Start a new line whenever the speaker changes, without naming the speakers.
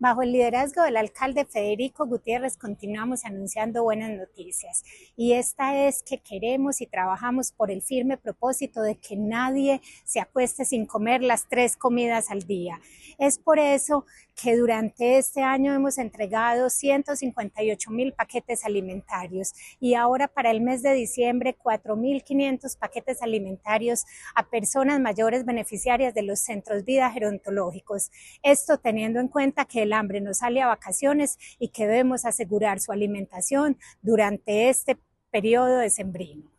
Bajo el liderazgo del alcalde Federico Gutiérrez continuamos anunciando buenas noticias y esta es que queremos y trabajamos por el firme propósito de que nadie se acueste sin comer las 3 comidas al día. Es por eso que durante este año hemos entregado 158.000 paquetes alimentarios y ahora para el mes de diciembre 4.500 paquetes alimentarios a personas mayores beneficiarias de los centros vida gerontológicos. Esto teniendo en cuenta que el hambre no sale a vacaciones y que debemos asegurar su alimentación durante este periodo decembrino.